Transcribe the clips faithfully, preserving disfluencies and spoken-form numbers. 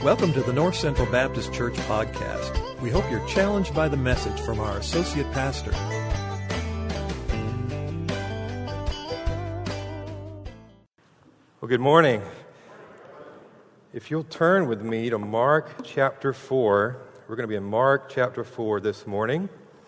Welcome to the North Central Baptist Church podcast. We hope you're challenged by the message from our associate pastor. Well, good morning. If you'll turn with me to Mark chapter four, we're going to be in Mark chapter four this morning.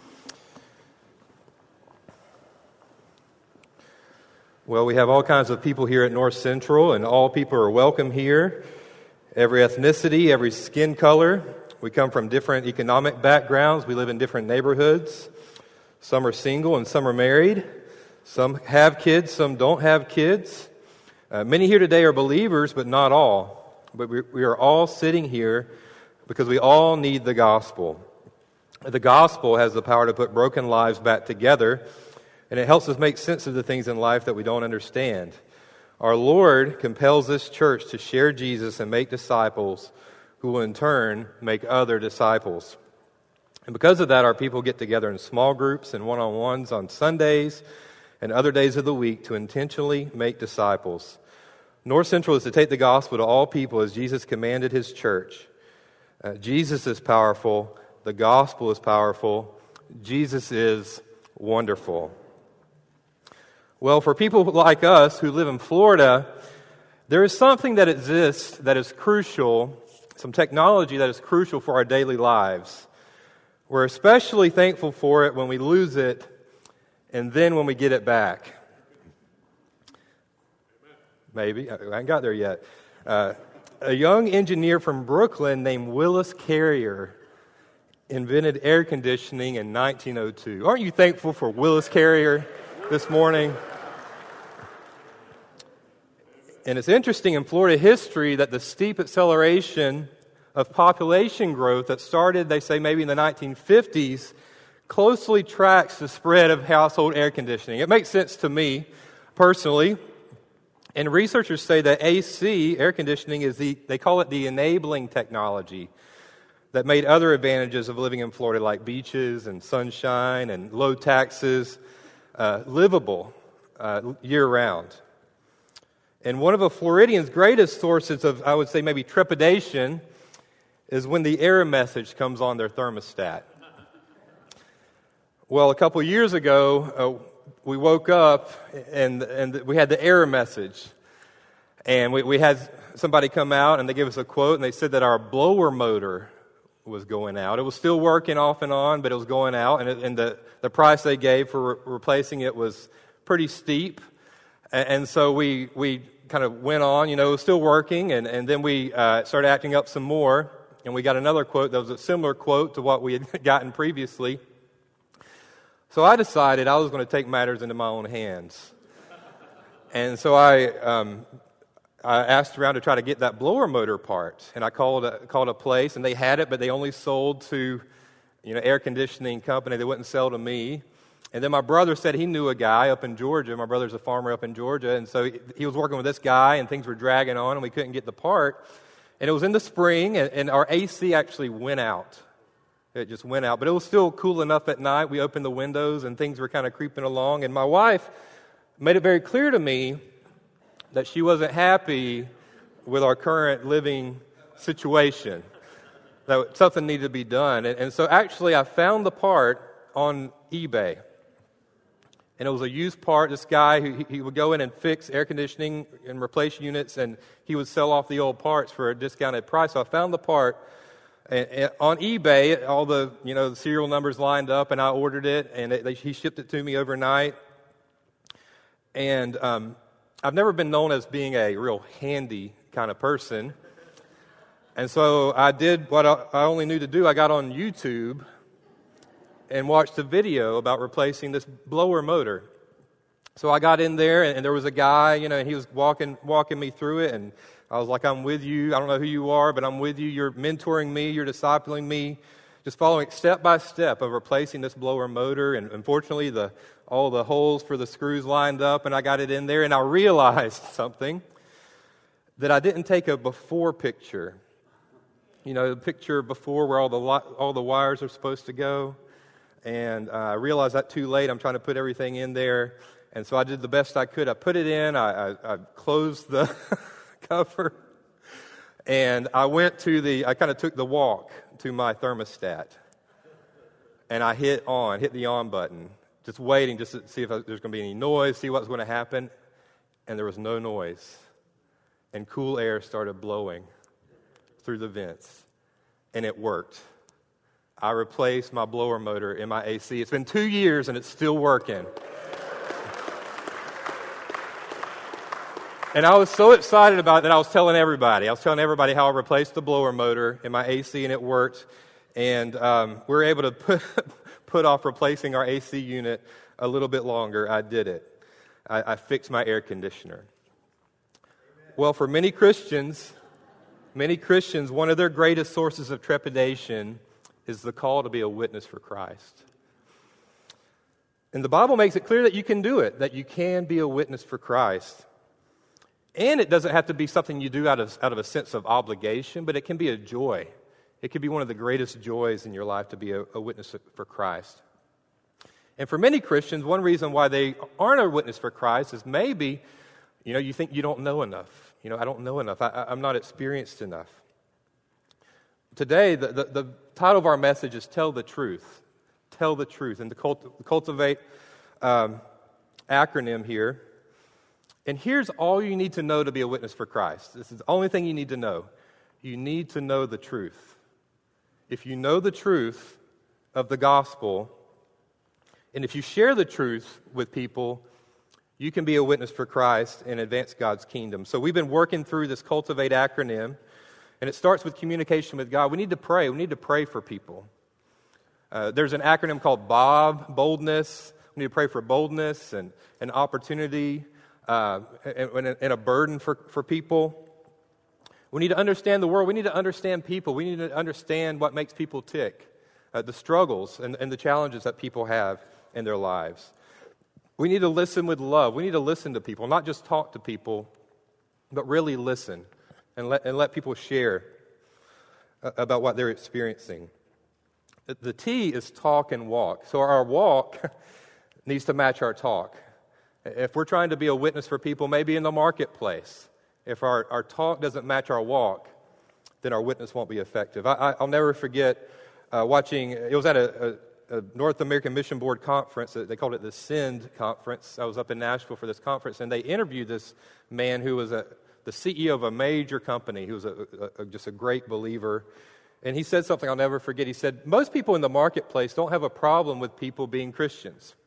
Well, we have all kinds of people here at North Central, and all people are welcome here. Every ethnicity, every skin color. We come from different economic backgrounds. We live in different neighborhoods. Some are single and some are married. Some have kids, some don't have kids. Uh, many here today are believers, but not all. But we, we are all sitting here because we all need the gospel. The gospel has the power to put broken lives back together, and it helps us make sense of the things in life that we don't understand. Our Lord compels this church to share Jesus and make disciples who will in turn make other disciples. And because of that, our people get together in small groups and one-on-ones on Sundays and other days of the week to intentionally make disciples. North Central is to take the gospel to all people as Jesus commanded His church. Uh, Jesus is powerful. The gospel is powerful. Jesus is wonderful. Well, for people like us who live in Florida, there is something that exists that is crucial, some technology that is crucial for our daily lives. We're especially thankful for it when we lose it and then when we get it back. Maybe. I haven't got there yet. Uh, a young engineer from Brooklyn named Willis Carrier invented air conditioning in nineteen oh two. Aren't you thankful for Willis Carrier this morning? And it's interesting in Florida history that the steep acceleration of population growth that started, they say, maybe in the nineteen fifties, closely tracks the spread of household air conditioning. It makes sense to me personally. And researchers say that A C, air conditioning, is the, they call it the enabling technology that made other advantages of living in Florida, like beaches and sunshine and low taxes, uh, livable uh, year-round. And one of a Floridian's greatest sources of, I would say, maybe trepidation is when the error message comes on their thermostat. Well, a couple years ago, uh, we woke up and and we had the error message. And we, we had somebody come out and they gave us a quote and they said that our blower motor was going out. It was still working off and on, but it was going out. And, it, and the, the price they gave for re- replacing it was pretty steep. And, and so we we kind of went on, you know, it was still working. And, and then we uh, started acting up some more. And we got another quote that was a similar quote to what we had gotten previously. So I decided I was going to take matters into my own hands. And so I um, I asked around to try to get that blower motor part. And I called a, called a place, and they had it, but they only sold to, you know, air conditioning company. They wouldn't sell to me. And then my brother said he knew a guy up in Georgia. My brother's a farmer up in Georgia. And so he, he was working with this guy, and things were dragging on, and we couldn't get the part. And it was in the spring, and, and our A C actually went out. It just went out. But it was still cool enough at night. We opened the windows, and things were kind of creeping along. And my wife made it very clear to me that she wasn't happy with our current living situation, that something needed to be done. And, and so actually I found the part on eBay. And it was a used part. This guy, who he would go in and fix air conditioning and replace units, and he would sell off the old parts for a discounted price. So I found the part and, and on eBay. All the you know the serial numbers lined up, and I ordered it, and it, they, he shipped it to me overnight. And um, I've never been known as being a real handy kind of person, and so I did what I, I only knew to do. I got on YouTube and watched a video about replacing this blower motor. So I got in there, and, and there was a guy, you know, and he was walking walking me through it, and I was like, I'm with you. I don't know who you are, but I'm with you. You're mentoring me. You're discipling me. Just following step by step of replacing this blower motor. And unfortunately, the all the holes for the screws lined up, and I got it in there, and I realized something, that I didn't take a before picture. You know, the picture before where all the all the wires are supposed to go. And uh, I realized that too late. I'm trying to put everything in there. And so I did the best I could. I put it in. I, I, I closed the cover. And I went to the, I kind of took the walk to my thermostat. And I hit on, hit the on button, just waiting just to see if there's going to be any noise, see what's going to happen. And there was no noise. And cool air started blowing through the vents. And it worked. I replaced my blower motor in my A C. It's been two years and it's still working. And I was so excited about it that I was telling everybody. I was telling everybody how I replaced the blower motor in my A C and it worked. And um, we were able to put, put off replacing our A C unit a little bit longer. I did it. I, I fixed my air conditioner. Amen. Well, for many Christians, many Christians, one of their greatest sources of trepidation is the call to be a witness for Christ. And the Bible makes it clear that you can do it, that you can be a witness for Christ. And it doesn't have to be something you do out of, out of a sense of obligation, but it can be a joy. It can be one of the greatest joys in your life to be a, a witness for Christ. And for many Christians, one reason why they aren't a witness for Christ is maybe, you know, you think you don't know enough. You know, I don't know enough. I, I'm not experienced enough. Today, the, the, the title of our message is Tell the Truth. Tell the Truth. And the, cult, the Cultivate um, acronym here. And here's all you need to know to be a witness for Christ. This is the only thing you need to know. You need to know the truth. If you know the truth of the gospel, and if you share the truth with people, you can be a witness for Christ and advance God's kingdom. So we've been working through this Cultivate acronym, and it starts with communication with God. We need to pray. We need to pray for people. Uh, there's an acronym called BOB, boldness. We need to pray for boldness and an opportunity uh, and, and a burden for, for people. We need to understand the world. We need to understand people. We need to understand what makes people tick, uh, the struggles and, and the challenges that people have in their lives. We need to listen with love. We need to listen to people, not just talk to people, but really listen and let, and let people share uh, about what they're experiencing. The, the T is talk and walk. So our walk needs to match our talk. If we're trying to be a witness for people, maybe in the marketplace, if our, our talk doesn't match our walk, then our witness won't be effective. I, I, I'll never forget uh, watching, it was at a, a, a North American Mission Board conference. They called it the SEND conference. I was up in Nashville for this conference, and they interviewed this man who was a, the C E O of a major company, who was a, a, a, just a great believer. And he said something I'll never forget. He said, most people in the marketplace don't have a problem with people being Christians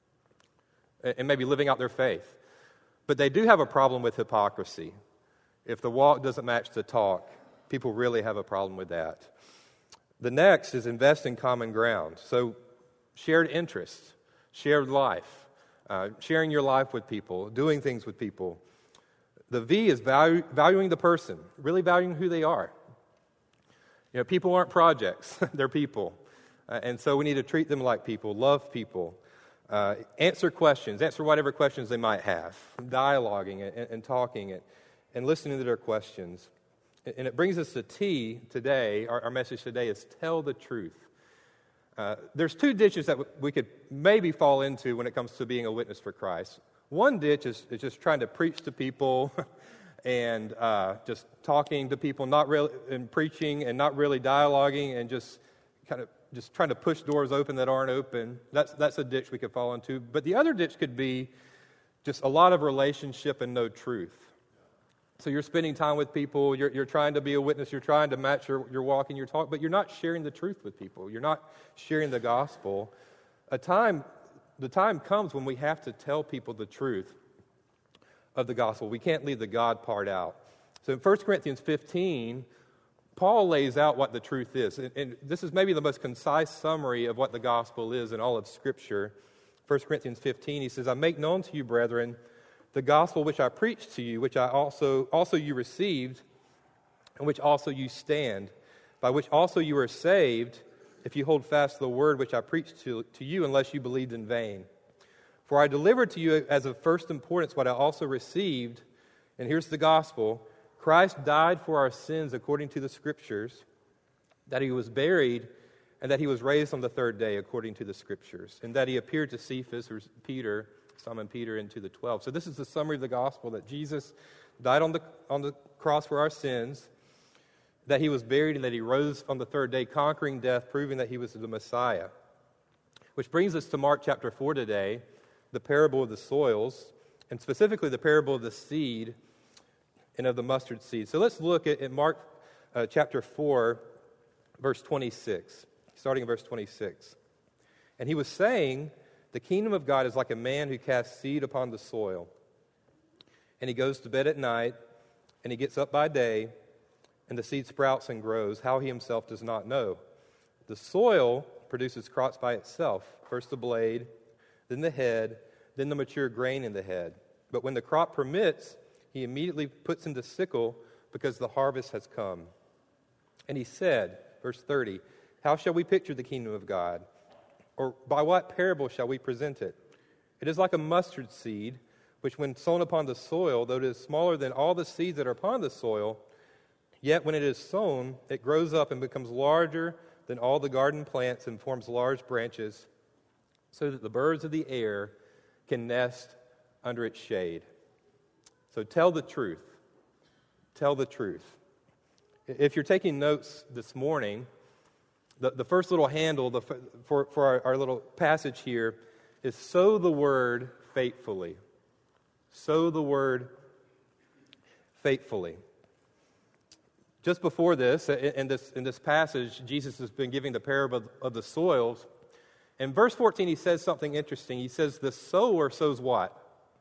and, and maybe living out their faith. But they do have a problem with hypocrisy. If the walk doesn't match the talk, people really have a problem with that. The next is invest in common ground. So shared interests, shared life, uh, sharing your life with people, doing things with people. The V is value, valuing the person, really valuing who they are. You know, people aren't projects, they're people. Uh, and so we need to treat them like people, love people, uh, answer questions, answer whatever questions they might have, dialoguing and, and talking and, and listening to their questions. And it brings us to T today. Our, our message today is tell the truth. Uh, there's two ditches that we could maybe fall into when it comes to being a witness for Christ. One ditch is, is just trying to preach to people and uh, just talking to people, not really and preaching and not really dialoguing and just kind of just trying to push doors open that aren't open. That's that's a ditch we could fall into. But the other ditch could be just a lot of relationship and no truth. So you're spending time with people, you're, you're trying to be a witness, you're trying to match your, your walk and your talk, but you're not sharing the truth with people. You're not sharing the gospel. A time, the time comes when we have to tell people the truth of the gospel. We can't leave the God part out. So in First Corinthians fifteen, Paul lays out what the truth is. And, and this is maybe the most concise summary of what the gospel is in all of Scripture. First Corinthians fifteen, he says, I make known to you, brethren, the gospel which I preached to you, which I also also you received, and which also you stand, by which also you are saved, if you hold fast the word which I preached to, to you, unless you believed in vain. For I delivered to you as of first importance what I also received, and here's the gospel, Christ died for our sins according to the Scriptures, that he was buried, and that he was raised on the third day according to the Scriptures, and that he appeared to Cephas, or Peter, Simon Peter, and to the twelve. So this is the summary of the gospel, that Jesus died on the on the cross for our sins. that he was buried and that he rose on the third day, conquering death, proving that he was the Messiah. Which brings us to Mark chapter four today, the parable of the soils, and specifically the parable of the seed and of the mustard seed. So let's look at, at Mark uh, chapter four, verse twenty-six, starting in verse twenty-six. And he was saying, the kingdom of God is like a man who casts seed upon the soil. And he goes to bed at night, and he gets up by day, and the seed sprouts and grows, how he himself does not know. The soil produces crops by itself, first the blade, then the head, then the mature grain in the head. But when the crop permits, he immediately puts in the sickle because the harvest has come. And he said, verse thirty, how shall we picture the kingdom of God? Or by what parable shall we present it? It is like a mustard seed, which when sown upon the soil, though it is smaller than all the seeds that are upon the soil, yet when it is sown, it grows up and becomes larger than all the garden plants and forms large branches, so that the birds of the air can nest under its shade. So tell the truth. Tell the truth. If you're taking notes this morning, the, the first little handle the, for, for our, our little passage here is sow the word faithfully. Sow the word faithfully. Just before this, in this, in this passage, Jesus has been giving the parable of, of the soils. In verse fourteen, he says something interesting. He says, the sower sows what?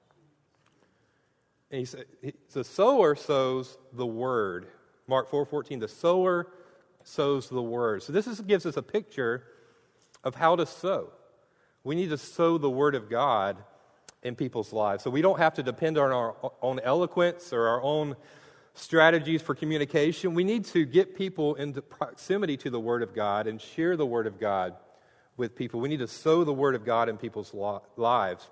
And he says, the sower sows the word. Mark four fourteen, the sower sows the word. So this is, gives us a picture of how to sow. We need to sow the word of God in people's lives. So we don't have to depend on our own eloquence or our own strategies for communication. We need to get people into proximity to the Word of God and share the Word of God with people. We need to sow the Word of God in people's lives.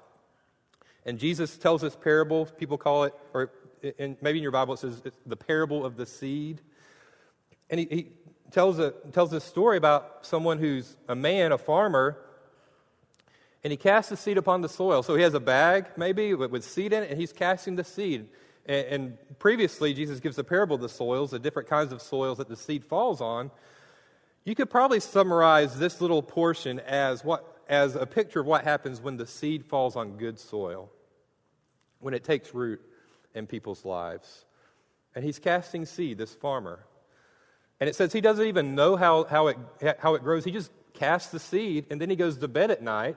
And Jesus tells this parable, people call it, or in, maybe in your Bible it says it's the parable of the seed. And he, he tells a, tells this story about someone who's a man, a farmer, and he casts the seed upon the soil. So he has a bag, maybe, with, with seed in it, and he's casting the seed. And previously, Jesus gives the parable of the soils, the different kinds of soils that the seed falls on. You could probably summarize this little portion as what as a picture of what happens when the seed falls on good soil, when it takes root in people's lives. And he's casting seed, this farmer. And it says he doesn't even know how, how, it, how it grows. He just casts the seed, and then he goes to bed at night,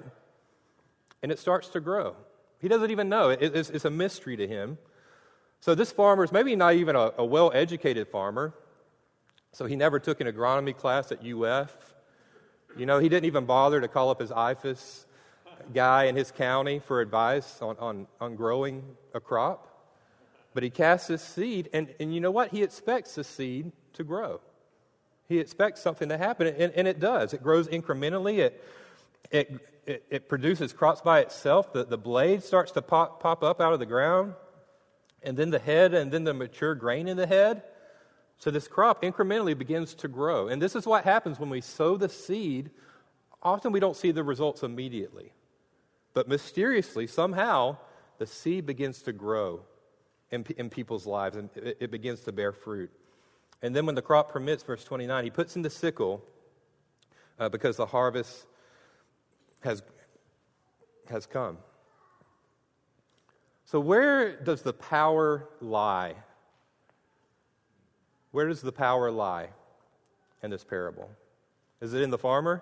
and it starts to grow. He doesn't even know. It, it's, it's a mystery to him. So this farmer is maybe not even a, a well-educated farmer. So he never took an agronomy class at U F. You know, he didn't even bother to call up his I F A S guy in his county for advice on, on, on growing a crop. But he casts this seed, and, and you know what? He expects the seed to grow. He expects something to happen, and, and it does. It grows incrementally. It, it, it, it produces crops by itself. The, the blade starts to pop, pop up out of the ground. And then the head, and then the mature grain in the head. So this crop incrementally begins to grow. And this is what happens when we sow the seed. Often we don't see the results immediately. But mysteriously, somehow, the seed begins to grow in, in people's lives, and it, it begins to bear fruit. And then when the crop permits, verse twenty-nine, he puts in the sickle uh, because the harvest has, has come. So where does the power lie? Where does the power lie in this parable? Is it in the farmer?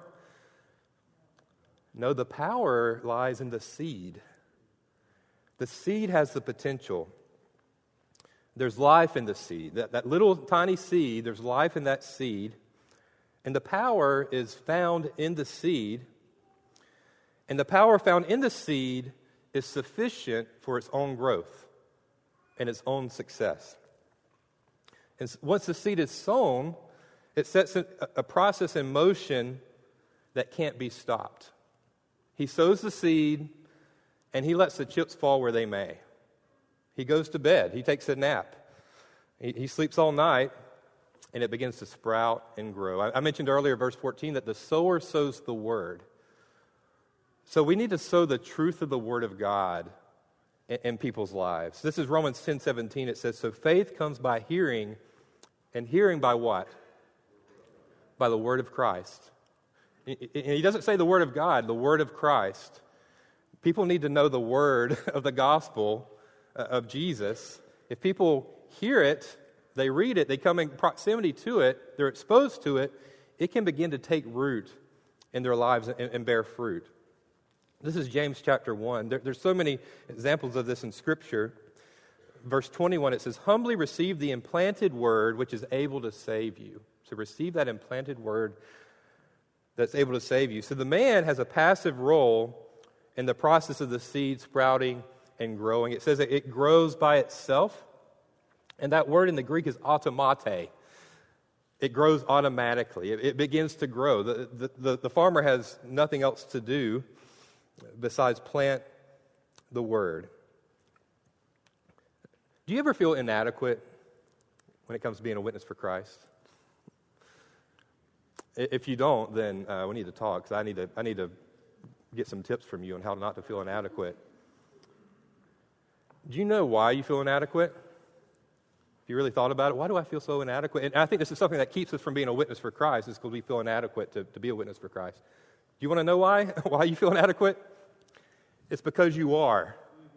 No, the power lies in the seed. The seed has the potential. There's life in the seed. That, that little tiny seed, there's life in that seed. And the power is found in the seed. And the power found in the seed is sufficient for its own growth and its own success. And once the seed is sown, it sets a, a process in motion that can't be stopped. He sows the seed, and he lets the chips fall where they may. He goes to bed. He takes a nap. He, he sleeps all night, and it begins to sprout and grow. I, I mentioned earlier, verse fourteen, that the sower sows the word. So we need to sow the truth of the Word of God in, in people's lives. This is Romans ten seventeen. It says, so faith comes by hearing, And hearing by what? By the word of Christ. And he doesn't say the word of God, the word of Christ. People need to know the word of the gospel of Jesus. If people hear it, they read it, they come in proximity to it, they're exposed to it, it can begin to take root in their lives and, and bear fruit. This is James chapter one. There, there's so many examples of this in Scripture. Verse twenty-one, it says, humbly receive the implanted word which is able to save you. So receive that implanted word that's able to save you. So the man has a passive role in the process of the seed sprouting and growing. It says that it grows by itself. And that word in the Greek is automate. It grows automatically. It, it begins to grow. The, the, the, the farmer has nothing else to do besides plant the word. Do you ever feel inadequate when it comes to being a witness for Christ? If you don't, then uh, we need to talk, because I need to, I need to get some tips from you on how not to feel inadequate. Do you know why you feel inadequate? If you really thought about it, why do I feel so inadequate? And I think this is something that keeps us from being a witness for Christ, is because we feel inadequate to, to be a witness for Christ. Do you want to know why? Why you feel inadequate? It's because you are.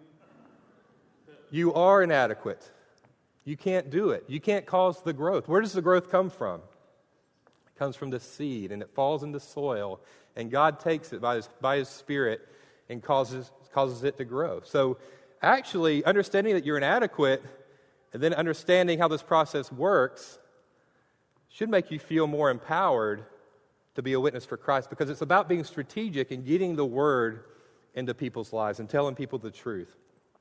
You are inadequate. You can't do it. You can't cause the growth. Where does the growth come from? It comes from the seed, and it falls into soil, and God takes it by His, by His Spirit and causes, causes it to grow. So actually, understanding that you're inadequate and then understanding how this process works should make you feel more empowered to be a witness for Christ, because it's about being strategic and getting the word into people's lives and telling people the truth.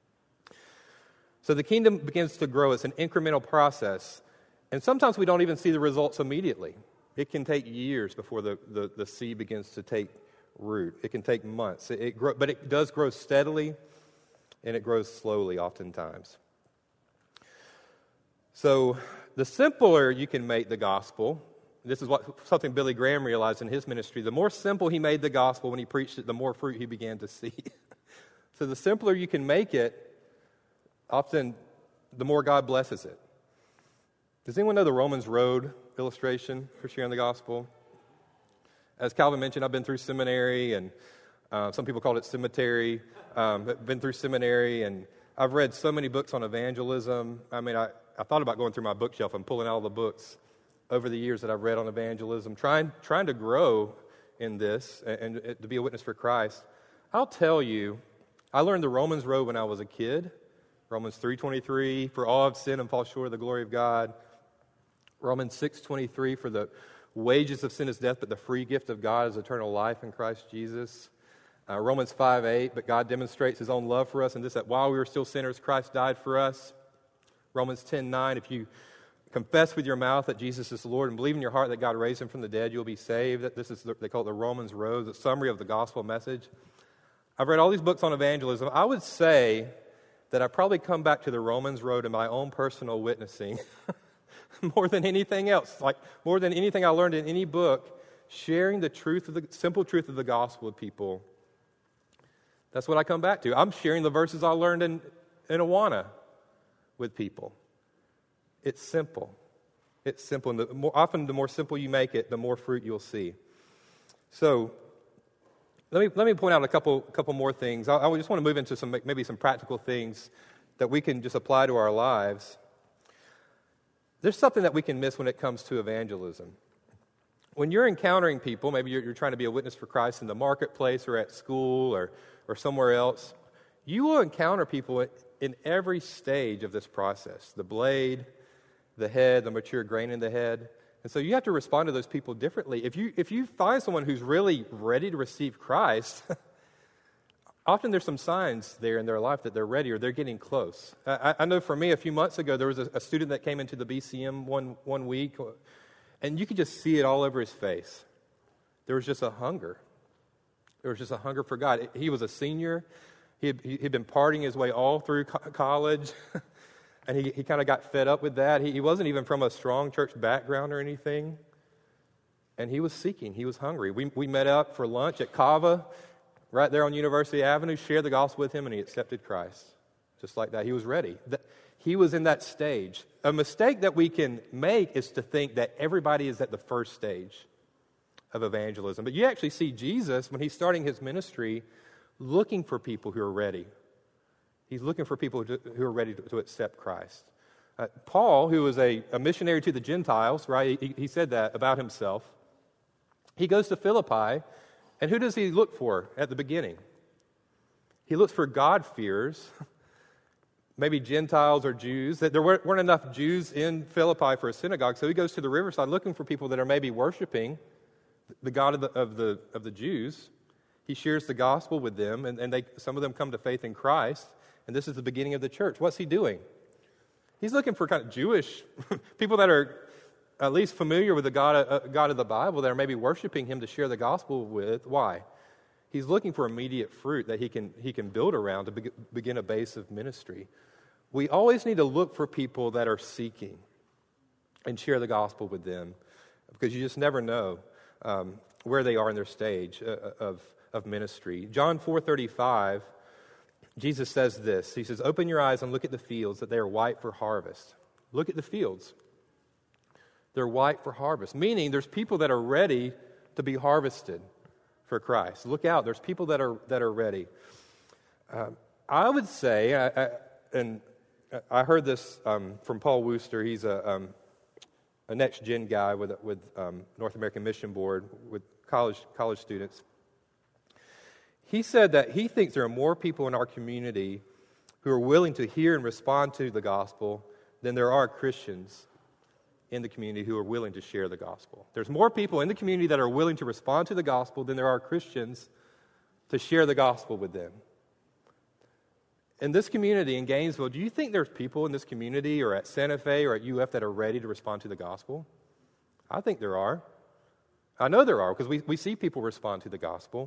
So the kingdom begins to grow. It's an incremental process. And sometimes we don't even see the results immediately. It can take years before the, the, the seed begins to take root. It can take months. It, it grow, but it does grow steadily, and it grows slowly oftentimes. So the simpler you can make the gospel, this is what something Billy Graham realized in his ministry, the more simple he made the gospel when he preached it, the more fruit he began to see. So the simpler you can make it, often the more God blesses it. Does anyone know the Romans Road illustration for sharing the gospel? As Calvin mentioned, I've been through seminary, and uh, some people call it cemetery. Um, but been through seminary, and I've read so many books on evangelism. I mean, I, I thought about going through my bookshelf and pulling out all the books over the years that I've read on evangelism, trying trying to grow in this and, and to be a witness for Christ. I'll tell you, I learned the Romans Road when I was a kid. Romans three twenty-three, for all have sinned and fall short of the glory of God. Romans six twenty-three, for the wages of sin is death, but the free gift of God is eternal life in Christ Jesus. Uh, Romans five eight, but God demonstrates His own love for us, and this, that while we were still sinners, Christ died for us. Romans ten nine, if you confess with your mouth that Jesus is the Lord and believe in your heart that God raised Him from the dead, you'll be saved. This is, the, they call it the Romans Road, the summary of the gospel message. I've read all these books on evangelism. I would say that I probably come back to the Romans Road in my own personal witnessing more than anything else, like more than anything I learned in any book, sharing the truth of the simple truth of the gospel with people. That's what I come back to. I'm sharing the verses I learned in, in Awana with people. It's simple. It's simple. And the more, often the more simple you make it, the more fruit you'll see. So let me let me point out a couple couple more things. I, I just want to move into some maybe some practical things that we can just apply to our lives. There's something that we can miss when it comes to evangelism. When you're encountering people, maybe you're, you're trying to be a witness for Christ in the marketplace or at school or or somewhere else, you will encounter people in every stage of this process. The blade, the head, the mature grain in the head. And so you have to respond to those people differently. If you if you find someone who's really ready to receive Christ, often there's some signs there in their life that they're ready or they're getting close. I, I know for me, a few months ago, there was a, a student that came into the B C M one, one week, and you could just see it all over his face. There was just a hunger. There was just a hunger for God. He was a senior. He had, he had been partying his way all through co- college. And he, he kind of got fed up with that. He, he wasn't even from a strong church background or anything. And he was seeking. He was hungry. We we met up for lunch at Kava, right there on University Avenue, shared the gospel with him, and he accepted Christ. Just like that. He was ready. he was in that stage. A mistake that we can make is to think that everybody is at the first stage of evangelism. But you actually see Jesus, when he's starting his ministry, looking for people who are ready. He's looking for people who are ready to, to accept Christ. Uh, Paul, who was a, a missionary to the Gentiles, right? He, he said that about himself. He goes to Philippi, and who does he look for at the beginning? He looks for God-fearers, maybe Gentiles or Jews. There weren't enough Jews in Philippi for a synagogue, so he goes to the riverside looking for people that are maybe worshiping the God of the of the, of the Jews. He shares the gospel with them, and, and they, some of them come to faith in Christ, and this is the beginning of the church. What's he doing? He's looking for kind of Jewish people that are at least familiar with the God, uh, God of the Bible, that are maybe worshiping him to share the gospel with. Why? He's looking for immediate fruit that he can he can build around to be, begin a base of ministry. We always need to look for people that are seeking and share the gospel with them, because you just never know um, where they are in their stage uh, of, of ministry. John four thirty-five, Jesus says this. He says, "Open your eyes and look at the fields, that they are white for harvest." Look at the fields. They're white for harvest, meaning there's people that are ready to be harvested for Christ. Look out, there's people that are that are ready. Um, I would say, I, I, and I heard this um, from Paul Wooster. He's a, um, a next-gen guy with with um, North American Mission Board with college college students. He said that he thinks there are more people in our community who are willing to hear and respond to the gospel than there are Christians in the community who are willing to share the gospel. There's more people in the community that are willing to respond to the gospel than there are Christians to share the gospel with them. In this community in Gainesville, do you think there's people in this community or at Santa Fe or at U F that are ready to respond to the gospel? I think there are. I know there are, because we, we see people respond to the gospel.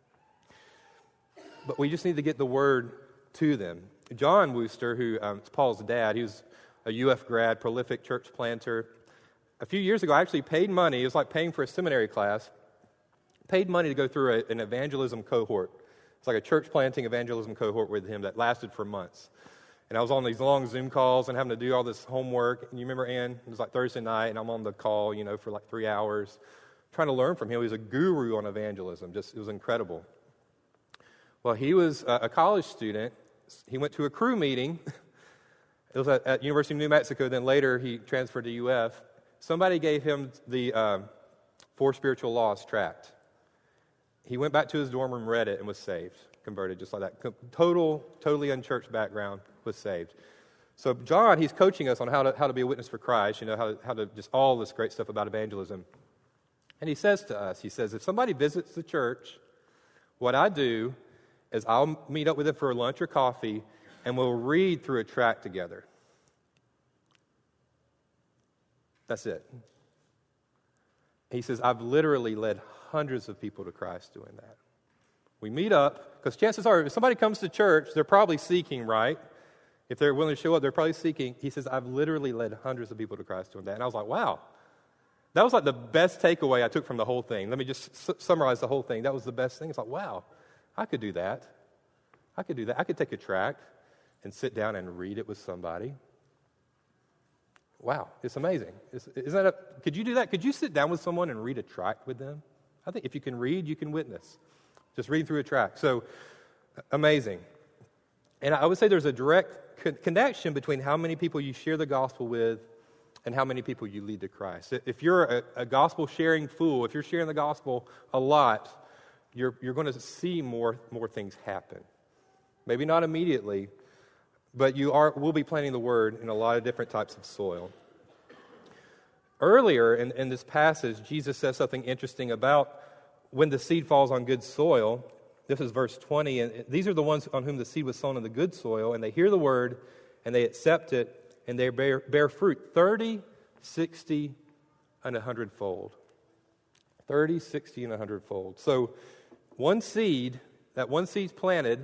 But we just need to get the word to them. John Wooster, who um, is Paul's dad, he was a U F grad, prolific church planter. A few years ago, I actually paid money. It was like paying for a seminary class. Paid money to go through a, an evangelism cohort. It's like a church planting evangelism cohort with him that lasted for months. And I was on these long Zoom calls and having to do all this homework. And you remember, Ann? It was like Thursday night, and I'm on the call, you know, for like three hours, trying to learn from him. He was a guru on evangelism. Just, it was incredible. Well, he was a, a college student. He went to a crew meeting. It was at, at University of New Mexico. Then later, he transferred to U F. Somebody gave him the uh, Four Spiritual Laws tract. He went back to his dorm room, read it, and was saved, converted just like that. Total, totally unchurched background, was saved. So John, he's coaching us on how to how to be a witness for Christ, you know, how to, how to just all this great stuff about evangelism. And he says to us, he says, if somebody visits the church, what I do is I'll meet up with them for lunch or coffee, and we'll read through a tract together. That's it. He says, I've literally led hundreds of people to Christ doing that. We meet up, because chances are, if somebody comes to church, they're probably seeking, right? If they're willing to show up, they're probably seeking. He says, I've literally led hundreds of people to Christ doing that. And I was like, wow. That was like the best takeaway I took from the whole thing. Let me just su- summarize the whole thing. That was the best thing. It's like, wow, I could do that. I could do that. I could take a tract and sit down and read it with somebody. Wow, it's amazing. Is, is that a, could you do that? Could you sit down with someone and read a tract with them? I think if you can read, you can witness. Just read through a tract. So, amazing. And I would say there's a direct co- connection between how many people you share the gospel with and how many people you lead to Christ. If you're a, a gospel-sharing fool, if you're sharing the gospel a lot, you're, you're going to see more, more things happen. Maybe not immediately, but you are will be planting the word in a lot of different types of soil. Earlier in, in this passage, Jesus says something interesting about when the seed falls on good soil. This is verse twenty, and these are the ones on whom the seed was sown in the good soil, and they hear the word, and they accept it, and they bear, bear fruit thirty, sixty, and a hundredfold. thirty, sixty, and a hundredfold. So one seed, that one seed's planted,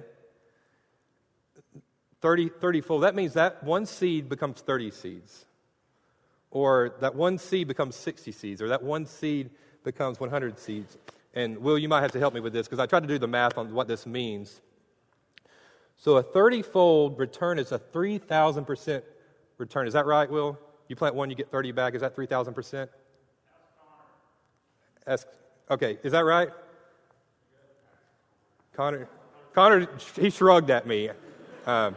thirty, thirty-fold. That means that one seed becomes thirty seeds. Or that one seed becomes sixty seeds. Or that one seed becomes one hundred seeds. And Will, you might have to help me with this, because I tried to do the math on what this means. So a thirty-fold return is a three thousand percent return. Is that right, Will? You plant one, you get thirty back. Is that three thousand percent? That's, okay, is that right? Connor, Connor, he shrugged at me. Um,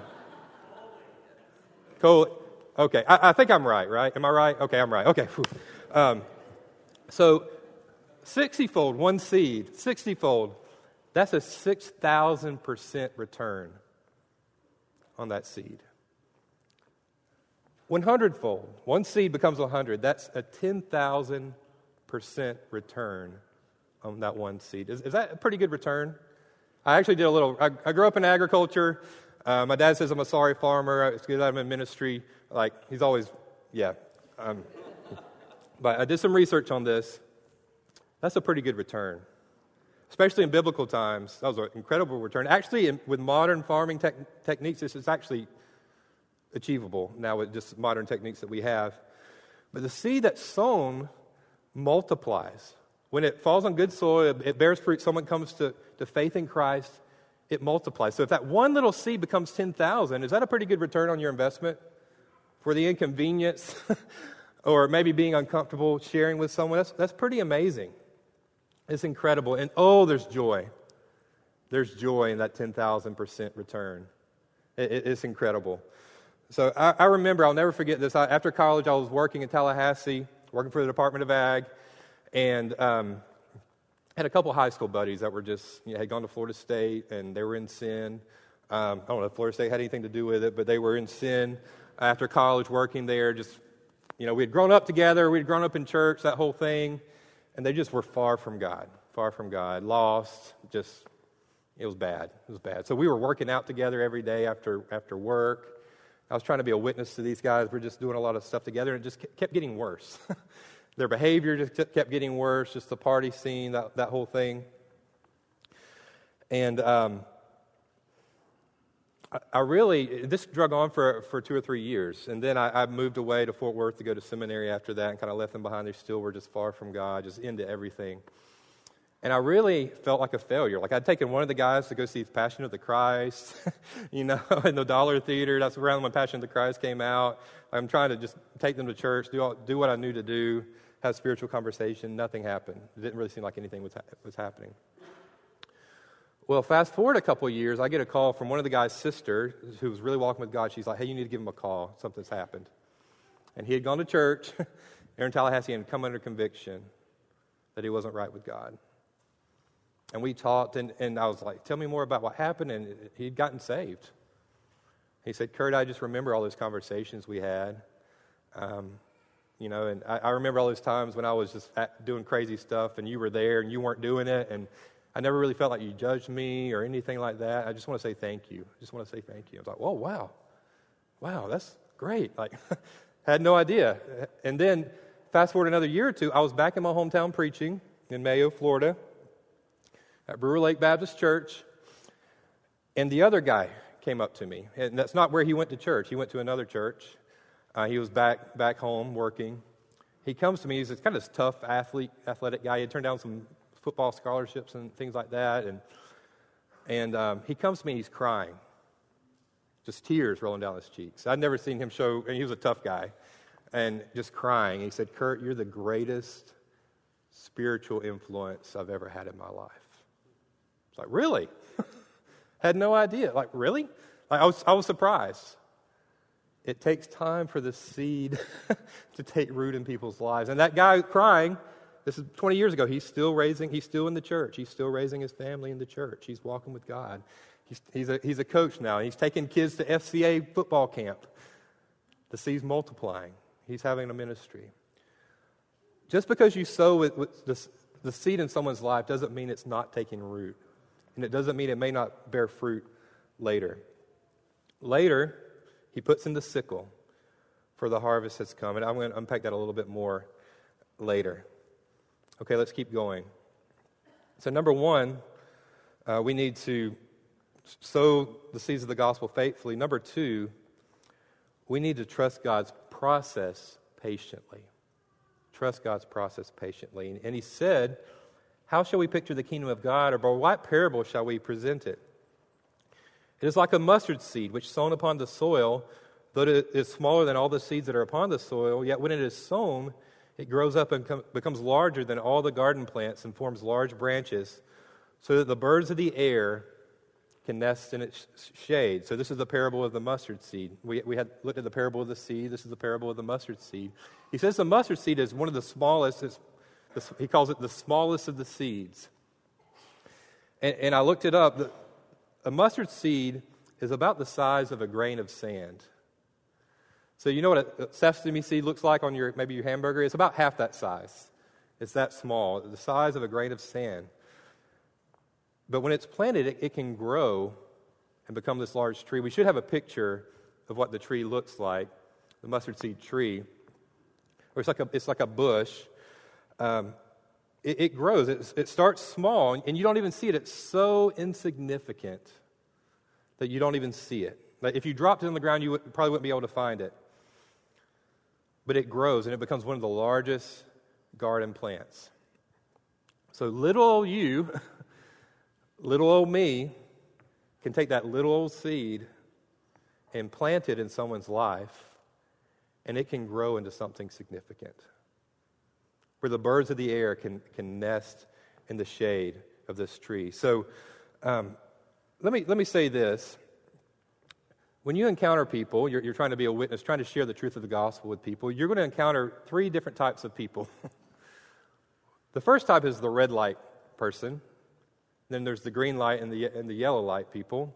cool. Okay, I, I think I'm right, right? Am I right? Okay, I'm right. Okay. Um, so, sixty-fold, one seed, sixty-fold, that's a six thousand percent return on that seed. one hundred-fold, one seed becomes one hundred. That's a ten thousand percent return on that one seed. Is, is that a pretty good return? I actually did a little, I, I grew up in agriculture. Uh, my dad says I'm a sorry farmer. It's good that I'm in ministry. Like, he's always, yeah. Um, but I did some research on this. That's a pretty good return. Especially in biblical times, that was an incredible return. Actually, in, with modern farming tech, techniques, this is actually achievable now with just modern techniques that we have. But the seed that's sown multiplies. When it falls on good soil, it bears fruit, someone comes to, to faith in Christ, it multiplies. So if that one little seed becomes ten thousand, is that a pretty good return on your investment? For the inconvenience or maybe being uncomfortable sharing with someone, that's, that's pretty amazing. It's incredible. And oh, there's joy. There's joy in that ten thousand percent return. It, it, it's incredible. So I, I remember, I'll never forget this. I, after college, I was working in Tallahassee, working for the Department of Ag, and um, had a couple high school buddies that were just, you know, had gone to Florida State, and they were in sin. Um, I don't know if Florida State had anything to do with it, but they were in sin after college, working there. Just, you know, we had grown up together, we had grown up in church, that whole thing, and they just were far from God, far from God, lost, just, it was bad. It was bad. So we were working out together every day after after work. I was trying to be a witness to these guys. We're just doing a lot of stuff together, and it just kept getting worse. Their behavior just kept getting worse, just the party scene, that, that whole thing. And um, I, I really, this drug on for, for two or three years. And then I, I moved away to Fort Worth to go to seminary after that and kind of left them behind. They still were just far from God, just into everything. And I really felt like a failure. Like I'd taken one of the guys to go see Passion of the Christ, you know, in the Dollar Theater. That's around when Passion of the Christ came out. I'm trying to just take them to church, do all, do what I knew to do, have spiritual conversation. Nothing happened. It didn't really seem like anything was ha- was happening. Well, fast forward a couple of years, I get a call from one of the guy's sister who was really walking with God. She's like, hey, you need to give him a call. Something's happened. And he had gone to church there in Tallahassee and come under conviction that he wasn't right with God. And we talked, and, and I was like, tell me more about what happened, and he'd gotten saved. He said, Kurt, I just remember all those conversations we had. Um, you know, and I, I remember all those times when I was just at, doing crazy stuff, and you were there, and you weren't doing it, and I never really felt like you judged me or anything like that. I just want to say thank you. I just want to say thank you. I was like, whoa, wow. Wow, that's great. Like, had no idea. And then, fast forward another year or two, I was back in my hometown preaching in Mayo, Florida, at Brewer Lake Baptist Church, and the other guy came up to me. And that's not where he went to church. He went to another church. Uh, he was back back home working. He comes to me. He's this kind of this tough athlete, athletic guy. He had turned down some football scholarships and things like that. And and um, he comes to me. He's crying, just tears rolling down his cheeks. I'd never seen him show. And he was a tough guy, and just crying. He said, "Kurt, you're the greatest spiritual influence I've ever had in my life." It's like, really? Had no idea. Like, really? Like, I was I was surprised. It takes time for the seed to take root in people's lives. And that guy crying, this is twenty years ago, he's still raising, he's still in the church. He's still raising his family in the church. He's walking with God. He's, he's, a, he's a coach now. He's taking kids to F C A football camp. The seed's multiplying. He's having a ministry. Just because you sow with, with the, the seed in someone's life doesn't mean it's not taking root. And it doesn't mean it may not bear fruit later. Later, he puts in the sickle, for the harvest has come. And I'm going to unpack that a little bit more later. Okay, let's keep going. So number one, uh, we need to sow the seeds of the gospel faithfully. Number two, we need to trust God's process patiently. Trust God's process patiently. And he said, how shall we picture the kingdom of God, or by what parable shall we present it? It is like a mustard seed which sown upon the soil, though it is smaller than all the seeds that are upon the soil, yet when it is sown, it grows up and com- becomes larger than all the garden plants and forms large branches, so that the birds of the air can nest in its shade. So this is the parable of the mustard seed. We, we had looked at the parable of the seed. This is the parable of the mustard seed. He says the mustard seed is one of the smallest. It's, he calls it the smallest of the seeds. And, and I looked it up. The, a mustard seed is about the size of a grain of sand. So you know what a, a sesame seed looks like on your maybe your hamburger? It's about half that size. It's that small, the size of a grain of sand. But when it's planted, it, it can grow and become this large tree. We should have a picture of what the tree looks like, the mustard seed tree. Or it's like a, it's like a bush. Um, it, it grows. It, it starts small, and you don't even see it. It's so insignificant that you don't even see it. Like if you dropped it on the ground, you would, probably wouldn't be able to find it. But it grows, and it becomes one of the largest garden plants. So little old you... Little old me can take that little old seed and plant it in someone's life, and it can grow into something significant, where the birds of the air can, can nest in the shade of this tree. So um, let me let me say this. When you encounter people, you're, you're trying to be a witness, trying to share the truth of the gospel with people, you're going to encounter three different types of people. The first type is the red light person. Then there's the green light and the and the yellow light people.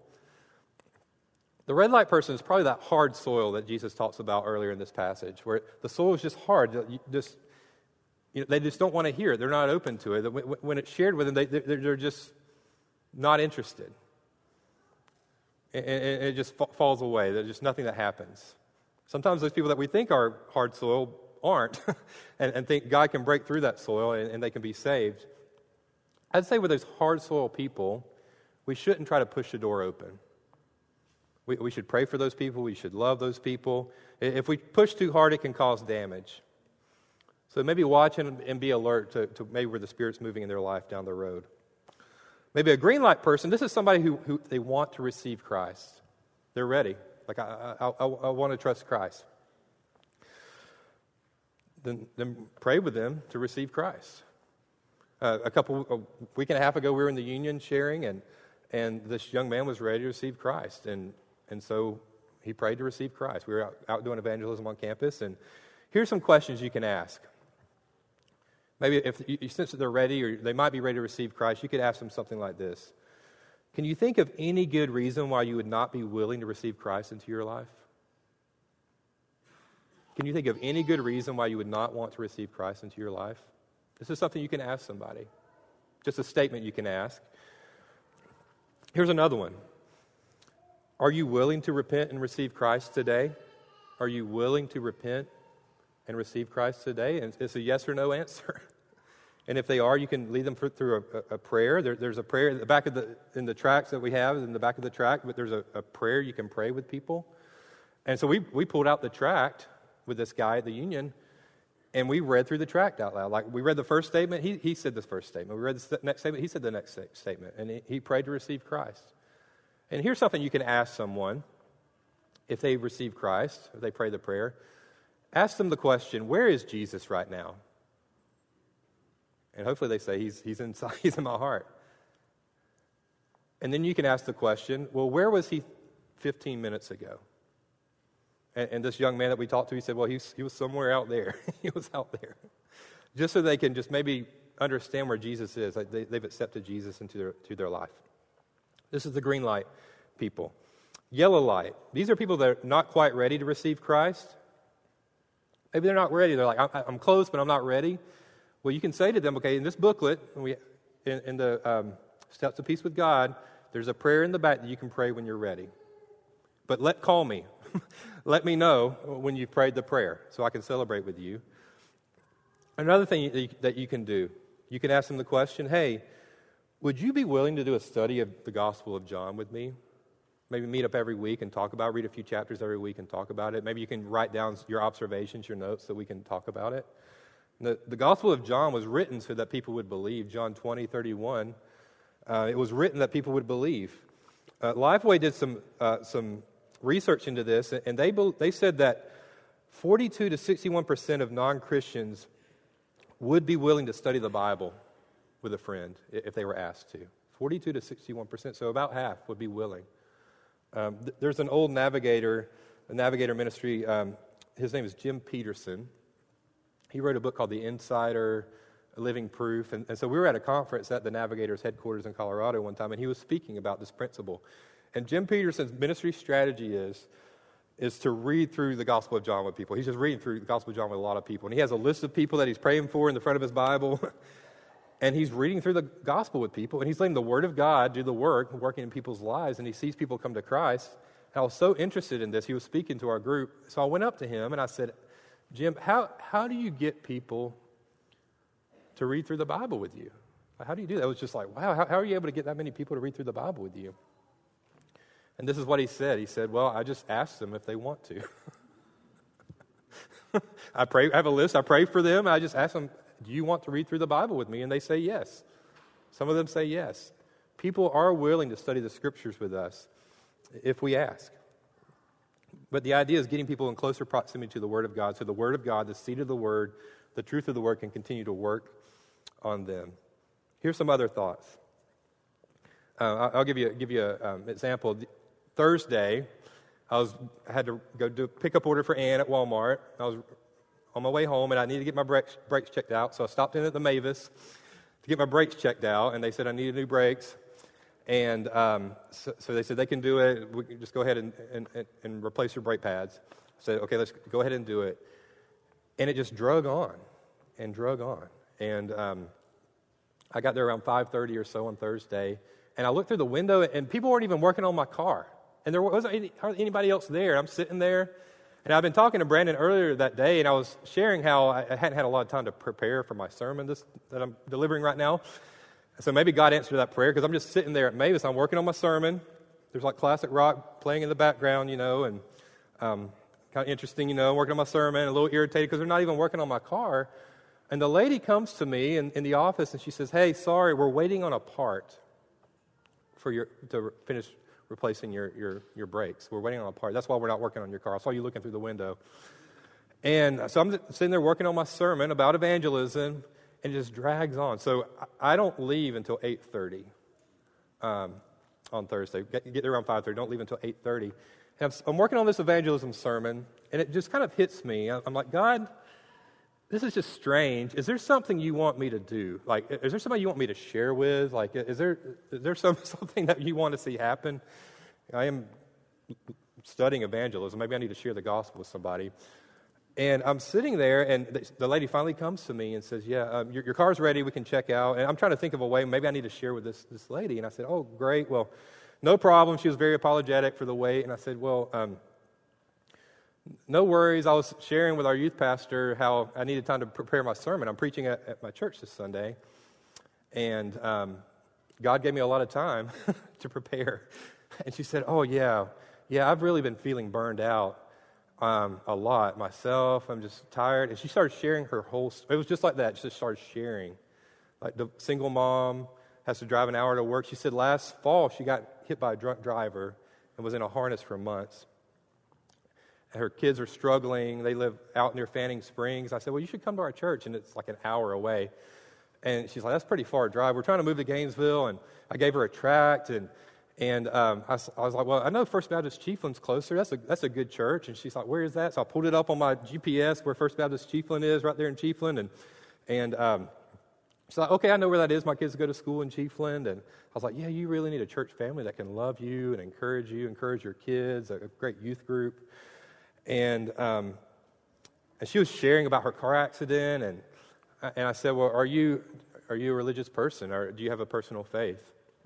The red light person is probably that hard soil that Jesus talks about earlier in this passage, where the soil is just hard. You just, you know, they just don't want to hear it. They're not open to it. When it's shared with them, they, they're just not interested. And it just falls away. There's just nothing that happens. Sometimes those people that we think are hard soil aren't, and, and think God can break through that soil and, and they can be saved. I'd say with those hard soil people, we shouldn't try to push the door open. We, we should pray for those people. We should love those people. If we push too hard, it can cause damage. So maybe watch and, and be alert to, to maybe where the Spirit's moving in their life down the road. Maybe a green light person, this is somebody who, who they want to receive Christ. They're ready. Like, I, I, I, I want to trust Christ. Then, then pray with them to receive Christ. Uh, a couple, a week and a half ago, we were in the Union sharing, and and this young man was ready to receive Christ, and and so he prayed to receive Christ. We were out, out doing evangelism on campus, and here's some questions you can ask. Maybe if you, you sense that they're ready, or they might be ready to receive Christ, you could ask them something like this: can you think of any good reason why you would not be willing to receive Christ into your life? Can you think of any good reason why you would not want to receive Christ into your life? This is something you can ask somebody. Just a statement you can ask. Here's another one. Are you willing to repent and receive Christ today? Are you willing to repent and receive Christ today? And it's a yes or no answer. And if they are, you can lead them through a, a prayer. There, there's a prayer in the back of the in the tracts that we have in the back of the tract, but there's a, a prayer you can pray with people. And so we we pulled out the tract with this guy at the Union. And we read through the tract out loud. Like, we read the first statement, he, he said this first statement. We read the next statement, he said the next statement. And he, he prayed to receive Christ. And here's something you can ask someone if they receive Christ, if they pray the prayer. Ask them the question, where is Jesus right now? And hopefully they say, he's, he's, inside, he's in my heart. And then you can ask the question, well, where was he fifteen minutes ago? And, and this young man that we talked to, he said, well, he's, he was somewhere out there. He was out there. Just so they can just maybe understand where Jesus is. Like they, they've accepted Jesus into their, to their life. This is the green light people. Yellow light. These are people that are not quite ready to receive Christ. Maybe they're not ready. They're like, I'm, I'm close, but I'm not ready. Well, you can say to them, okay, in this booklet, we, in, in the um, Steps of Peace with God, there's a prayer in the back that you can pray when you're ready. But let call me. Let me know when you've prayed the prayer so I can celebrate with you. Another thing that you, that you can do, you can ask them the question, hey, would you be willing to do a study of the Gospel of John with me? Maybe meet up every week and talk about it, read a few chapters every week and talk about it. Maybe you can write down your observations, your notes, so we can talk about it. The, the Gospel of John was written so that people would believe. John twenty, thirty-one. Uh, it was written that people would believe. Uh, Lifeway did some uh, some research into this, and they they said that forty-two to sixty-one percent of non-Christians would be willing to study the Bible with a friend if they were asked to. forty-two to sixty-one percent, so about half would be willing. Um, th- there's an old navigator, a navigator ministry. Um, his name is Jim Peterson. He wrote a book called The Insider, Living Proof. And, and so we were at a conference at the Navigator's headquarters in Colorado one time, and he was speaking about this principle. And Jim Peterson's ministry strategy is, is to read through the Gospel of John with people. He's just reading through the Gospel of John with a lot of people. And he has a list of people that he's praying for in the front of his Bible. And he's reading through the Gospel with people. And he's letting the Word of God do the work, working in people's lives. And he sees people come to Christ. And I was so interested in this. He was speaking to our group. So I went up to him and I said, Jim, how, how do you get people to read through the Bible with you? How do you do that? It was just like, wow, how, how are you able to get that many people to read through the Bible with you? And this is what he said. He said, well, I just ask them if they want to. I pray. I have a list. I pray for them. I just ask them, do you want to read through the Bible with me? And they say yes. Some of them say yes. People are willing to study the Scriptures with us if we ask. But the idea is getting people in closer proximity to the Word of God, so the Word of God, the seed of the Word, the truth of the Word can continue to work on them. Here's some other thoughts. Uh, I'll give you give you an um, example. Thursday, I was I had to go do a pickup order for Ann at Walmart. I was on my way home, and I needed to get my brakes, brakes checked out, so I stopped in at the Mavis to get my brakes checked out, and they said I needed new brakes. And um, so, so they said they can do it. We can just go ahead and, and, and replace your brake pads. I said, okay, let's go ahead and do it. And it just drug on and drug on. And um, I got there around five thirty or so on Thursday, and I looked through the window, and people weren't even working on my car. And there wasn't any, hardly anybody else there. I'm sitting there, and I've been talking to Brandon earlier that day, and I was sharing how I hadn't had a lot of time to prepare for my sermon this, that I'm delivering right now. So maybe God answered that prayer, because I'm just sitting there at Mavis. I'm working on my sermon. There's like classic rock playing in the background, you know, and um, kind of interesting, you know, working on my sermon, a little irritated because they're not even working on my car. And the lady comes to me in, in the office, and she says, hey, sorry, we're waiting on a part for your to finish replacing your, your, your brakes. We're waiting on a part. That's why we're not working on your car. I saw you looking through the window. And so I'm sitting there working on my sermon about evangelism, and it just drags on. So I don't leave until eight thirty um, on Thursday. Get, get there around five thirty. Don't leave until eight thirty. And I'm, I'm working on this evangelism sermon, and it just kind of hits me. I'm like, God, this is just strange. Is there something you want me to do? Like, is there somebody you want me to share with? Like, is there is there some, something that you want to see happen? I am studying evangelism. Maybe I need to share the gospel with somebody. And I'm sitting there, and the lady finally comes to me and says, yeah, um, your, your car's ready. We can check out. And I'm trying to think of a way. Maybe I need to share with this, this lady. And I said, oh, great. Well, no problem. She was very apologetic for the wait. And I said, well, um, no worries. I was sharing with our youth pastor how I needed time to prepare my sermon. I'm preaching at, at my church this Sunday. And um, God gave me a lot of time to prepare. And she said, oh, yeah, yeah, I've really been feeling burned out. Um, a lot myself. I'm just tired. And she started sharing her whole, it was just like that. She just started sharing. Like the single mom has to drive an hour to work. She said last fall she got hit by a drunk driver and was in a harness for months. And her kids are struggling. They live out near Fanning Springs. I said, well, you should come to our church. And it's like an hour away. And she's like, that's a pretty far drive. We're trying to move to Gainesville. And I gave her a tract, and And um, I, I was like, well, I know First Baptist Chiefland's closer. That's a that's a good church. And she's like, where is that? So I pulled it up on my G P S where First Baptist Chiefland is, right there in Chiefland. And and um, she's like, okay, I know where that is. My kids go to school in Chiefland. And I was like, yeah, you really need a church family that can love you and encourage you, encourage your kids, a, a great youth group. And um, and she was sharing about her car accident. And and I said, well, are you are you a religious person, or do you have a personal faith?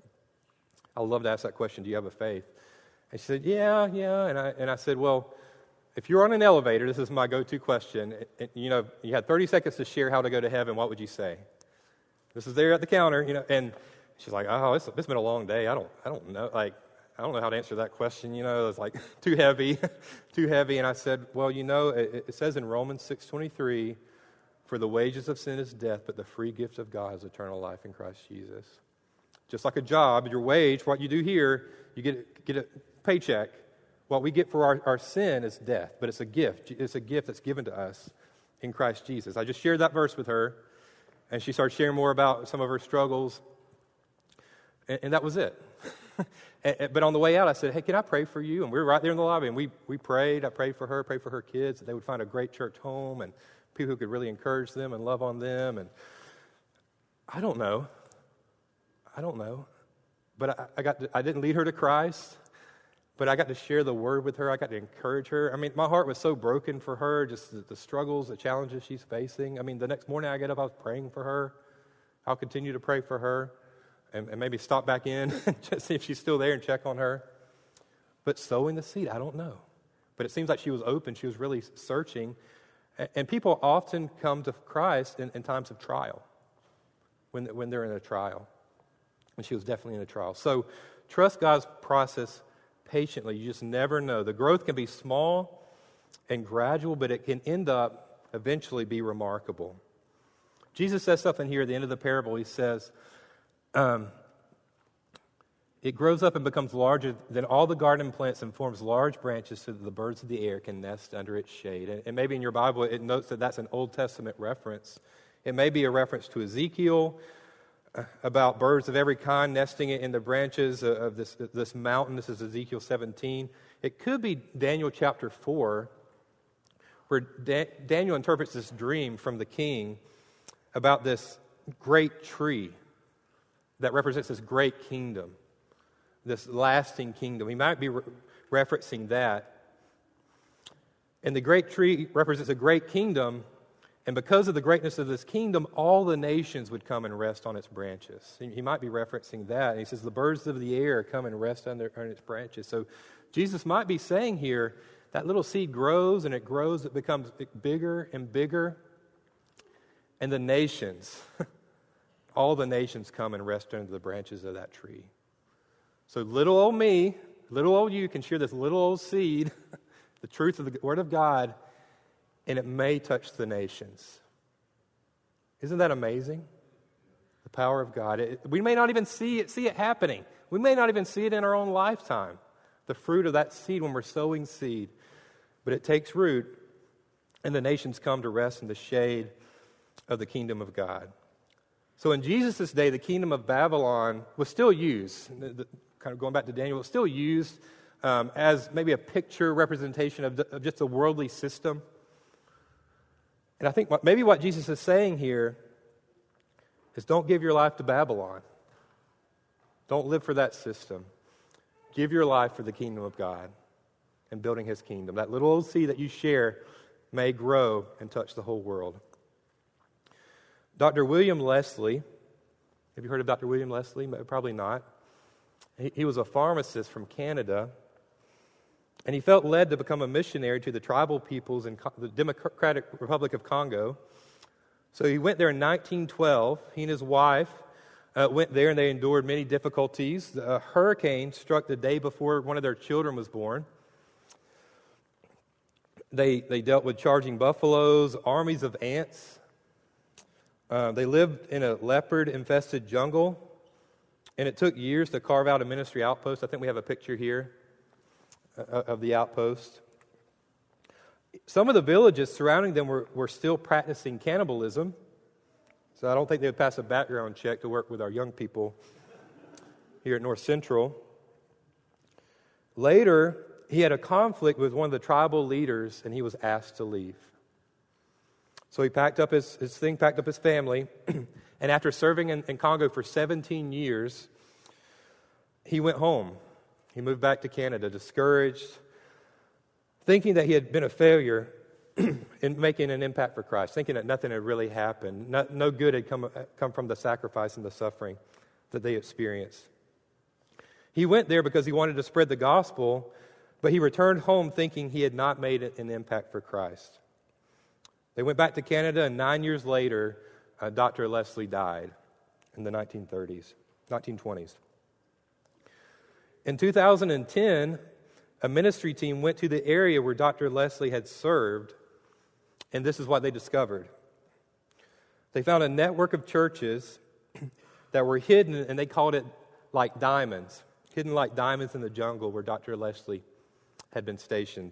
I love to ask that question, do you have a faith? And she said, yeah, yeah. And I and I said, well, if you're on an elevator, this is my go-to question. It, it, you know, you had thirty seconds to share how to go to heaven. What would you say? This is there at the counter, you know. And she's like, oh, it's, it's been a long day. I don't, I don't know. Like, I don't know how to answer that question. You know, it's like too heavy, too heavy. And I said, well, you know, it, it says in Romans six twenty-three, for the wages of sin is death, but the free gift of God is eternal life in Christ Jesus. Just like a job, your wage, what you do here, you get get a paycheck. What we get for our, our sin is death, but it's a gift. It's a gift that's given to us in Christ Jesus. I just shared that verse with her, and she started sharing more about some of her struggles, and, and that was it. and, but on the way out, I said, hey, can I pray for you? And we were right there in the lobby, and we, we prayed. I prayed for her, prayed for her kids, that they would find a great church home and people who could really encourage them and love on them. And I don't know. I don't know. But I, I got to, I didn't lead her to Christ. But I got to share the word with her. I got to encourage her. I mean, my heart was so broken for her, just the, the struggles, the challenges she's facing. I mean, the next morning I get up, I was praying for her. I'll continue to pray for her and, and maybe stop back in and just see if she's still there and check on her. But sowing the seed, I don't know. But it seems like she was open. She was really searching. And, and people often come to Christ in, in times of trial, when, when they're in a trial. And she was definitely in a trial. So trust God's process patiently. You just never know. The growth can be small and gradual, but it can end up eventually be remarkable. Jesus says something here at the end of the parable. He says, um, it grows up and becomes larger than all the garden plants and forms large branches so that the birds of the air can nest under its shade. And, and maybe in your Bible it notes that that's an Old Testament reference. It may be a reference to Ezekiel, about birds of every kind nesting in the branches of this, this mountain. This is Ezekiel seventeen. It could be Daniel chapter four, where da- Daniel interprets this dream from the king about this great tree that represents this great kingdom, this lasting kingdom. He might be re- referencing that. And the great tree represents a great kingdom. And because of the greatness of this kingdom, all the nations would come and rest on its branches. He might be referencing that. And he says, the birds of the air come and rest on, their, on its branches. So Jesus might be saying here, that little seed grows and it grows, it becomes bigger and bigger. And the nations, all the nations come and rest under the branches of that tree. So little old me, little old you can share this little old seed, the truth of the Word of God, and it may touch the nations. Isn't that amazing? The power of God. It, we may not even see it, see it happening. We may not even see it in our own lifetime, the fruit of that seed when we're sowing seed. But it takes root, and the nations come to rest in the shade of the kingdom of God. So in Jesus' day, the kingdom of Babylon was still used, the, the, kind of going back to Daniel, it was still used um, as maybe a picture representation of, the, of just a worldly system. And I think what, maybe what Jesus is saying here is don't give your life to Babylon. Don't live for that system. Give your life for the kingdom of God and building His kingdom. That little old seed that you share may grow and touch the whole world. Doctor William Leslie, have you heard of Doctor William Leslie? Probably not. He, he was a pharmacist from Canada. And he felt led to become a missionary to the tribal peoples in the Democratic Republic of Congo. So he went there in nineteen twelve. He and his wife uh, went there, and they endured many difficulties. A hurricane struck the day before one of their children was born. They, they dealt with charging buffaloes, armies of ants. Uh, they lived in a leopard-infested jungle, and it took years to carve out a ministry outpost. I think we have a picture here of the outpost. Some of the villages surrounding them were, were still practicing cannibalism, so I don't think they would pass a background check to work with our young people here at North Central. Later, he had a conflict with one of the tribal leaders, and he was asked to leave. So he packed up his, his thing, packed up his family, and after serving in, in Congo for seventeen years, he went home. He moved back to Canada, discouraged, thinking that he had been a failure in making an impact for Christ, thinking that nothing had really happened. No, no good had come, come from the sacrifice and the suffering that they experienced. He went there because he wanted to spread the gospel, but he returned home thinking he had not made an impact for Christ. They went back to Canada, and nine years later, uh, Doctor Leslie died in the nineteen thirties, nineteen twenties. In two thousand ten, a ministry team went to the area where Doctor Leslie had served, and this is what they discovered. They found a network of churches that were hidden, and they called it like diamonds, hidden like diamonds in the jungle where Doctor Leslie had been stationed.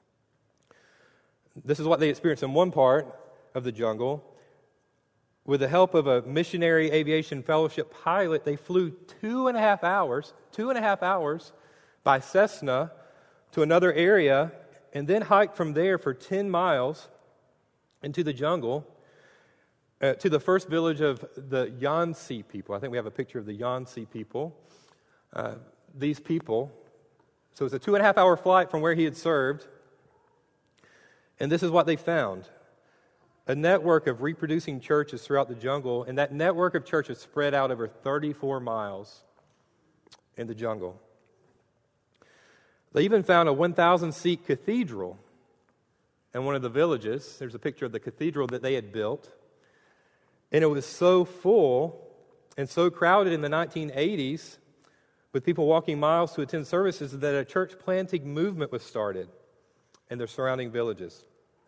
This is what they experienced in one part of the jungle. With the help of a missionary aviation fellowship pilot, they flew two and a half hours, two and a half hours by Cessna to another area, and then hiked from there for ten miles into the jungle uh, to the first village of the Yansi people. I think we have a picture of the Yansi people. Uh, these people, so it's a two and a half hour flight from where he had served, and this is what they found. A network of reproducing churches throughout the jungle, and that network of churches spread out over thirty-four miles in the jungle. They even found a one thousand seat cathedral in one of the villages. There's a picture of the cathedral that they had built. And it was so full and so crowded in the nineteen eighties with people walking miles to attend services that a church planting movement was started in their surrounding villages.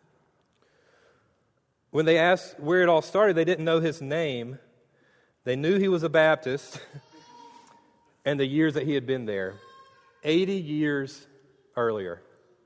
When they asked where it all started, they didn't know his name. They knew he was a Baptist and the years that he had been there. eighty years earlier.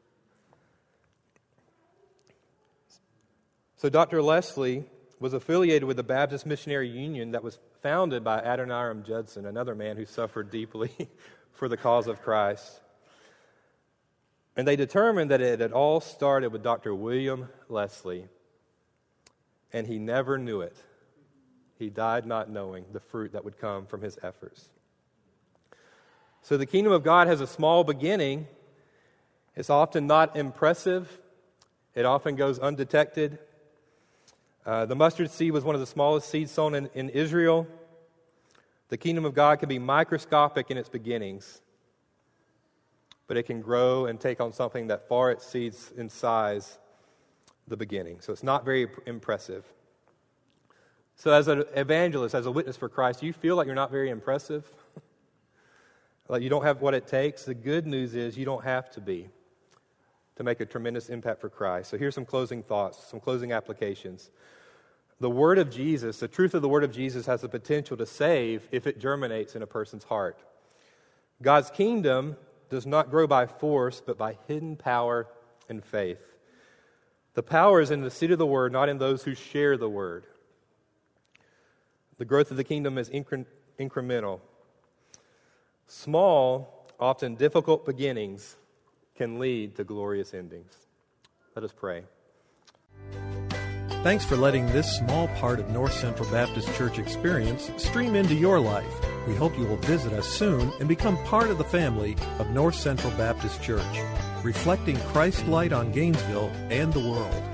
So Doctor Leslie was affiliated with the Baptist Missionary Union that was founded by Adoniram Judson, another man who suffered deeply for the cause of Christ. And they determined that it had all started with Doctor William Leslie, and he never knew it. He died not knowing the fruit that would come from his efforts. So the kingdom of God has a small beginning. It's often not impressive. It often goes undetected. Uh, the mustard seed was one of the smallest seeds sown in, in Israel. The kingdom of God can be microscopic in its beginnings, but it can grow and take on something that far exceeds in size the beginning. So it's not very impressive. So as an evangelist, as a witness for Christ, do you feel like you're not very impressive? Like you don't have what it takes? The good news is you don't have to be to make a tremendous impact for Christ. So here's some closing thoughts, some closing applications. The Word of Jesus, the truth of the Word of Jesus has the potential to save if it germinates in a person's heart. God's kingdom does not grow by force, but by hidden power and faith. The power is in the seed of the Word, not in those who share the Word. The growth of the kingdom is incre- incremental. Small, often difficult beginnings can lead to glorious endings. Let us pray. Thanks for letting this small part of North Central Baptist Church experience stream into your life. We hope you will visit us soon and become part of the family of North Central Baptist Church, reflecting Christ's light on Gainesville and the world.